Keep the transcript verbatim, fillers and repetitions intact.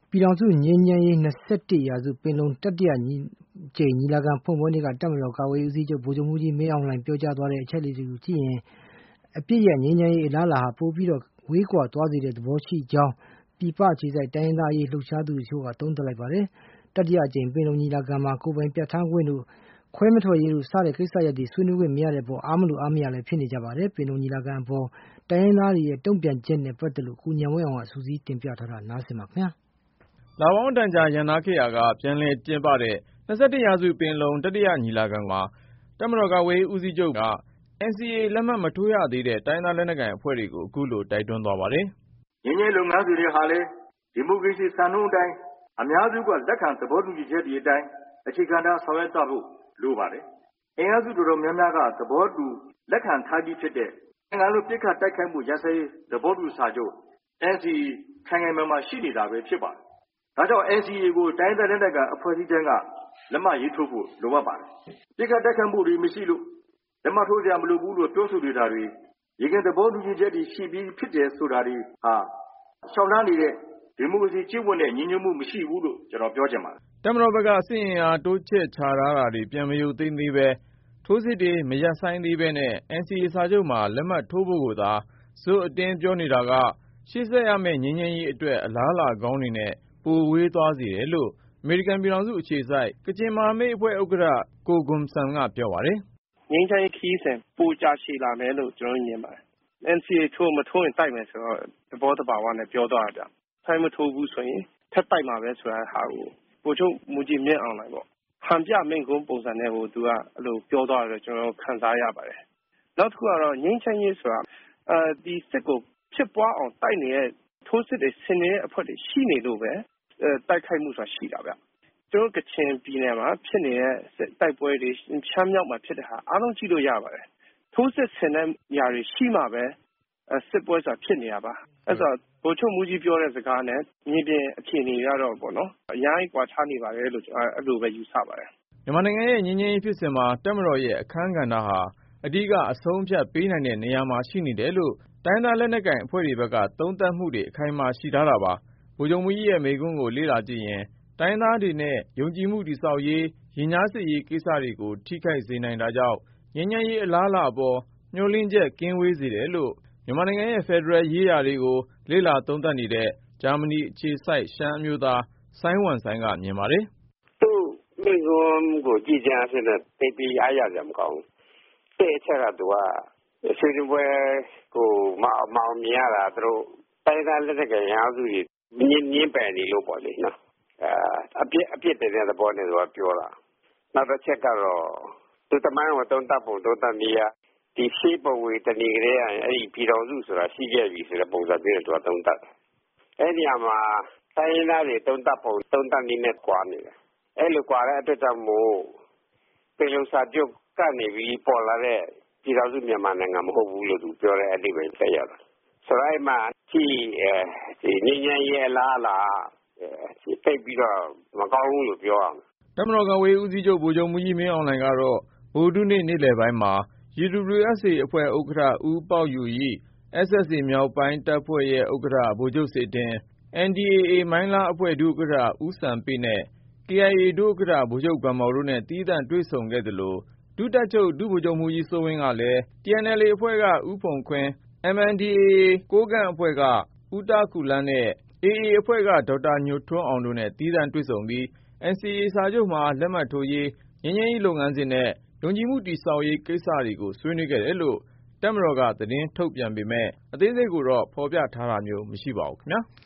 ပြည်ထောင်စုငြိမ်းချမ်းရေး ၂၁ ရာစုပင်လုံတတိယကြိမ်ညီလာခံဖွင့်ပွဲနေ့ကတပ်မတော်ကာကွယ်ရေးဦးစီးချုပ်ဗိုလ်ချုပ်မှူးကြီးမင်းအောင်လှိုင်ပြောကြားသွားတဲ့အချက်တွေကိုကြည့်ရင်အပြည့်ရဲ့ငြိမ်းချမ်းရေးအလားအလာဟာပိုပြီးတော့ဝေးကွာသွားစေတဲ့သဘောရှိကြောင်းပြည်ပအခြေစိုက်တိုင်းရင်းသားရေးလှုပ်ရှားသူတချို့ကသုံးသပ်လိုက်ပါတယ်။တတိယကြိမ်ပင်လုံညီလာခံမှာကိုယ်ပိုင်ပြဋ္ဌာန်းခွင့်တို့ခွဲမထွက်ရေးတို့စတဲ့ကိစ္စရပ်တွေဆွေးနွေးခွင့်မရတဲ့အပေါ်အားမလို့အားမရလည်းဖြစ်နေကြပါတယ်။ပင်လုံညီလာခံအပေါ်တိုင်းရင်းသားတွေရဲ့တုံ့ပြန်ချက်နဲ့ပတ်သက်လို့ကိုဉာဏ်ဝင်းအောင်ကစူးစီးတင်ပြထားတာနားဆင်ပါခင်ဗျာ။လပေါင်းတန်ကြာရန်နာခေတ်ကပြန်လည်ကျင်းပတဲ့၂၁ရာစုပင်လုံတတိယညီလာခံမှာတပ်မတော်ကာကွယ်ရေးဦးစီးချုပ်က အန်စီအေ လက်မှတ်မထိုးရသေးတဲ့တိုင်းသားလက်နက်ကိုင်အဖွဲ့တွေကိုအခုလိုတိုက်တွန်းသွားပါတယ်။ငြိမ်းချမ်းရေးလုပ်ငန်းစဉ်တွေဟာလည်းဒီမိုကရေစီစံနှုန်းအတိုင်းအများစုကလက်ခံသဘောတူညီချက်တွေအတိုင်းအခြေခံထားဆောင်ရွက်သွားဖို့လိုပါတယ်။အင်အားစုတော်တော်များများကသဘောတူလက်ခံထားပြီးဖြစ်တဲ့နိုင်ငံလုံးပြစ်ခတ်တိုက်ခိုက်မှုရစရေးသဘောတူစာချုပ် အန်စီအေ ခိုင်ခိုင်မာမာရှိနေတာပဲဖြစ်ပါတယ်။ဒါကြောင့် အန်စီအေ ကိုတိုင်းဒေသလက်နက်ကိုင်အဖွဲ့အစည်းတွေကလက်မှတ်ရေးထိုးဖို့လိုအပ်ပါတယ်။ပြစ်ခတ်တိုက်ခိုက်မှုတွေမရှိလို့လက်မှတ်ထိုးကြမလို့ဘူးလို့ပြောဆိုနေတာတွေရေကသဘောတူညီချက်တွေရှိပြီးဖြစ်တယ်ဆိုတာတွေဟာရှောင်လန်းနေတဲ့ဒီမိုကရေစီကျင့်ဝတ်နဲ့ညီညွတ်မှုမရှိဘူးလို့ကျွန်တော်ပြောချင်ပါတယ်။တပ်မတော်ဘက်ကစစ်ရင်အားတိုးချဲ့ချထားတာတွေပြန်မရုပ်သိမ်းသေးပဲထိုးစစ်တွေမရပ်ဆိုင်းသေးပဲနဲ့ အန်စီအေ စာချုပ်မှာလက်မှတ်ထိုးဖို့ကိုသာစိုးအတင်းပြောနေတာကရှေ့ဆက်ရမယ့်ငြိမ်းချမ်းရေးအတွက်အလားအလာကောင်းတွေနဲ့ပိုဝေးသွားစေတယ်လို့အမေရိကန်ပြည်ထောင်စုအခြေစိုက်ကချင်မဟာမိတ်အဖွဲ့ဥက္ကဋ္ဌကိုဂွမ်ဆမ်ကပြောပါတယ်။ငြိမ်းချမ်းရေးခရီးစဉ်ပိုကြာရှည်လာမယ်လို့ကျွန်တော်မြင်ပါတယ်။ အန်စီအေ ထိုးမထိုးရင်တိုက်မယ်ဆိုတော့သဘောတဘာဝနဲ့ပြောသွားတာ။ဆိုင်မထိုးဘူးဆိုရင်ထပ်တိုက်မှာပဲဆိုတာဟာကိုဗိုလ်ချုပ်မှူးကြီးမင်းအောင်လှိုင်ပေါ့ဟန်ပြမင်းကုန်းပုံစံနဲ့ကိုသူကအဲ့လိုပြောသွားတယ်ကျွန်တော်ခံစားရပါတယ်။နောက်တစ်ခုကတော့ငြိမ်းချမ်းရေးဆိုတာအဲဒီစစ်ကိုဖြစ်ပွားအောင်တိုက်နေတဲ့ထိုးစစ်တွေဆင်နေတဲ့အဖွဲ့တွေရှိနေလို့ပဲတိုက်ခိုက်မှုဆိုတာရှိတာဗျ။ကျွန်တော်ကချင်ပြည်နယ်မှာဖြစ်နေတဲ့တိုက်ပွဲတွေရှမ်းမြောက်မှာဖြစ်တဲ့ဟာအားလုံးကြည့်လို့ရပါတယ်။ထိုးစစ်ဆင်တဲ့နေရာတွေရှိမှပဲစစ်ပွဲဆိုတာဖြစ်နေတာပါ။အဲ့တော့ဗိုလ်ချုပ်မှူးကြီးပြောတဲ့စကားနဲ့မြေပြင်အခြေအနေရတော့ပေါ့နော်အများကြီးကွာခြားနေပါတယ်လို့အဲ့လိုပဲယူဆပါတယ်။မြန်မာနိုင်ငံရဲ့ငြိမ်းချမ်းရေးဖြစ်စဉ်မှာတပ်မတော်ရဲ့အခန်းကဏ္ဍဟာအဓိကအဆုံးဖြတ်ပေးနိုင်တဲ့နေရာမှာရှိနေတယ်လို့တိုင်းသားလက်နက်ကိုင်အဖွဲ့တွေဘက်ကသုံးသပ်မှုတွေအခိုင်အမာရှိထားတာပါ။ဗိုလ်ချုပ်မှူးကြီးရဲ့မိန့်ခွန်းကိုလေ့လာကြည့်ရင်တိုင်းသားတွေနဲ့ယုံကြည်မှုတည်ဆောက်ရေးရင်ကြားစေ့ရေးကိစ္စတွေကိုထိခိုက်စေနိုင်တာကြောင့်ငြိမ်းချမ်းရေးအလားအလာအပေါ်မျှော်လင့်ချက်ကင်းဝေးစေတယ်လို့မြန်မာနိုင်ငံရဲ့ဖက်ဒရယ်ရေးရာတွေကိုလေ့လာသုံးသပ်နေတဲ့ဂျာမနီအခြေစိုက်ရှမ်းအမျိုးသားစိုင်းဝမ်စိုင်းကမြင်ပါတယ်။သူ့မိန့်ခွန်းကိုကြည့်ကြမ်းဖြစ်တဲ့တိတ်ပြီးအားရကြမကောင်းဘူး။တဲ့အချက်ကသူကဆွေးနွေးပွဲကိုမမောင်မြင်ရတာသူတို့တိုင်းသားလက်နက်ကိုင်အားစုတွေမြင်းမြင်းပယ်နေလို့ပေါ့လေနော်အပြစ်အပြစ်တဲ့သဘောနဲ့သူကပြောတာနောက်တစ်ချက်ကတော့သူတမိုင်းကိုတုံးတပ်ပုံတုံးတပ်နေရဒီရှိပဝေတဏီကလေးအဲ့ဒီပြည်တော်စုဆိုတာရှိခဲ့ပြီဆိုတဲ့ပုံစံမျိုးနဲ့သူကတုံးတပ်အဲ့ဒီမှာတိုင်းရင်းသားတွေတုံးတပ်ပုံတုံးတပ်နေနဲ့ကွာနေတယ်အဲ့လိုကွာတဲ့အတွက်ကြောင့်မို့ပြည်လုံစာချုပ်ကနေပြီးပေါ်လာတဲ့ပြည်တော်စုမြန်မာနိုင်ငံမဟုတ်ဘူးလို့သူပြောတဲ့အဓိပ္ပာယ်ဆက်ရတာဆိုတော့အဲ့မှာဒီအဲဒီငញ្ញရဲ့လားလားဒီတိတ်ပြီးတော့မကောင်းဘူးလို့ပြောအောင်တမတော်ကဝေးဦးစီးချုပ်ဗိုလ်ချုပ်မှူးကြီးမင်းအောင်လှိုင်ကတော့ဗိုလ်တုနေ့နေ့လယ်ပိုင်းမှာ ယူ ဒဘလျူ အက်စ် အေ အဖွဲ့ဥက္ကဋ္ဌဦးပေါက်ယူရီ အက်စ် အက်စ် အေ မြောက်ပိုင်းတပ်ဖွဲ့ရဲ့ဥက္ကဋ္ဌဗိုလ်ချုပ်စေတင် အန် ဒီ အေ အေ မိုင်းလားအဖွဲ့ဒုဥက္ကဋ္ဌဦးစံပေနဲ့ ကေ အိုင် အေ ဒုဥက္ကဋ္ဌဗိုလ်ချုပ်ဂွမ်မော်တို့နဲ့သီးသန့်တွေ့ဆုံခဲ့သလိုဒုတပ်ချုပ်ဒုဗိုလ်ချုပ်မှူးကြီးစိုးဝင်းကလည်း တီ အန် အယ်လ် အေ အဖွဲ့ကဦးဖုန်ခွင်း အမ် အန် ဒီ အေ အေ ကိုးကန့်အဖွဲ့ကဦးတားကူလတ်နဲ့ အေအေ အဖွဲ့ကဒေါက်တာညိုထွန်းအောင်တို့နဲ့သီးသန့်တွေ့ဆုံပြီး အန်စီအေ စာချုပ်မှာလက်မှတ်ထိုးရေးငြိမ်းချမ်းရေးလုပ်ငန်းစဉ်နဲ့ယုံကြည်မှုတည်ဆောက်ရေးကိစ္စတွေကိုဆွေးနွေးခဲ့တယ်လို့တပ်မတော်ကသတင်းထုတ်ပြန်ပေမဲ့အသေးစိတ်ကိုတော့ဖော်ပြထားတာမျိုးမရှိပါဘူးခင်ဗျာ။